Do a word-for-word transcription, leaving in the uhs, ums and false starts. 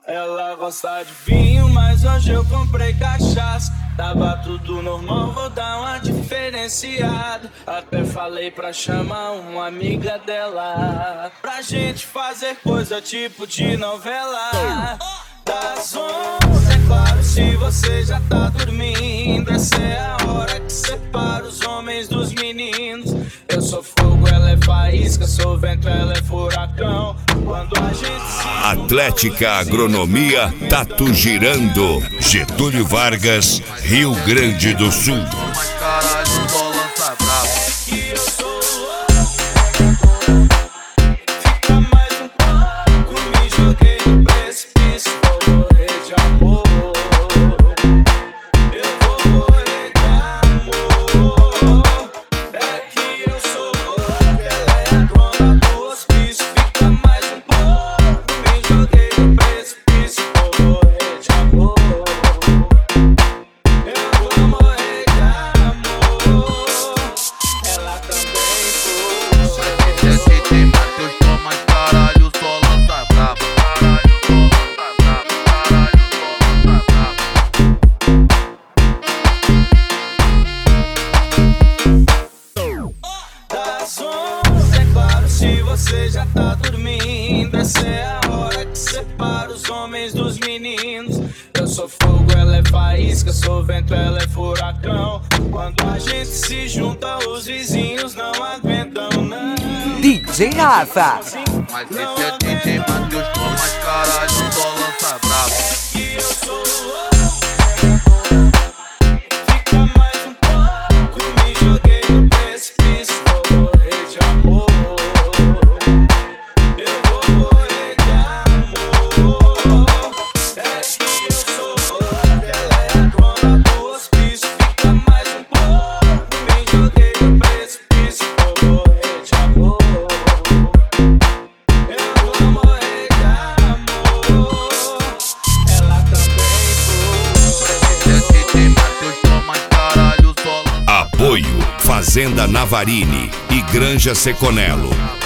Ela gosta de vinho, mas hoje eu comprei cachaça. Tava tudo normal, vou dar uma diferenciada. Até falei pra chamar uma amiga dela, pra gente fazer coisa tipo de novela. Das onze, é claro, se você já tá dormindo. Essa é a hora que separa os homens dos meninos. Eu sou fogo, ela é faísca, sou vento, ela é furacão. Quando a gente se Atlética Agronomia Tatu Girando, Getúlio Vargas, Rio Grande do Sul. Mas caralho, só lança brabo. que eu sou louco, fica mais um pouco. Me joguei no precipício, vou morrer de amor. Eu vou morrer de amor. É que eu sou louco, ela é a dona do hospício. Fica mais um pouco. Me joguei no precipício, vou morrer de amor. Eu vou morrer de amor. Ela também foi. Esse tem Matheus Thomas, caralho, só lança brabo. Das onze, é claro, se você já tá dormindo. Essa é a hora que separa os homens dos meninos. Eu sou fogo, ela é faísca, sou vento, ela é furacão. Quando a gente se junta, os vizinhos não aguentam, não. D J Rafa. Mas esse é D J Matheus Thomas, caralho, só lança brabo. Que eu sou louco, fica mais um pouco. Me joguei no precipício, vou morrer de amor. Eu vou morrer de amor. É que eu sou louco, ela é a dona do hospício. Fica mais um pouco. Me joguei no precipício, vou morrer de amor. Eu vou morrer de amor. Ela também foi. Esse tem Matheus Thomas, caralho, só lança Apoio Fazenda Navarini e Granja Seconello.